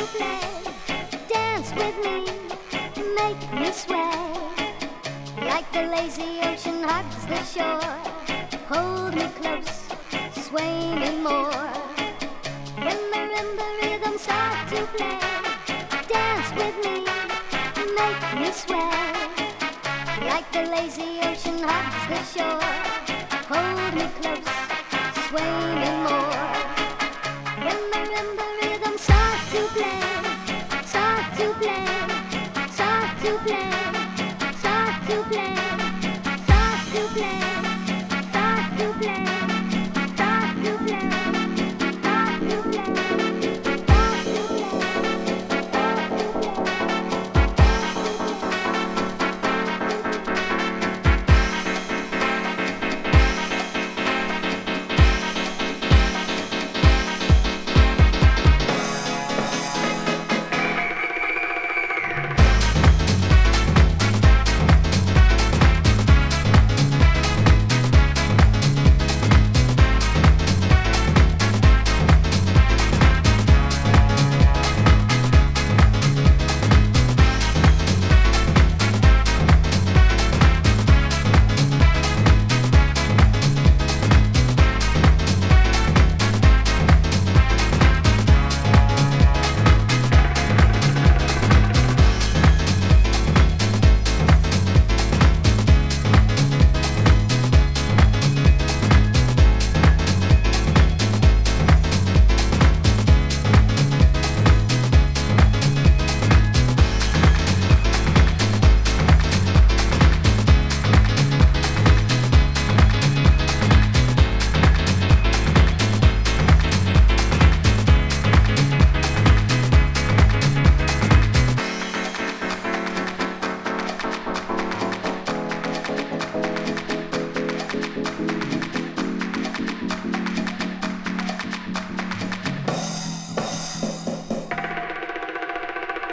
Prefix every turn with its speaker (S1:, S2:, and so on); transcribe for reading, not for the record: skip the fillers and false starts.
S1: play. Dance with me, make me sway. Like the lazy ocean hugs the shore. Hold me close, sway me more. When marimba rhythms start to play. Dance with me, make me sway. Like the lazy ocean hugs the shore. Hold me close, sway me more.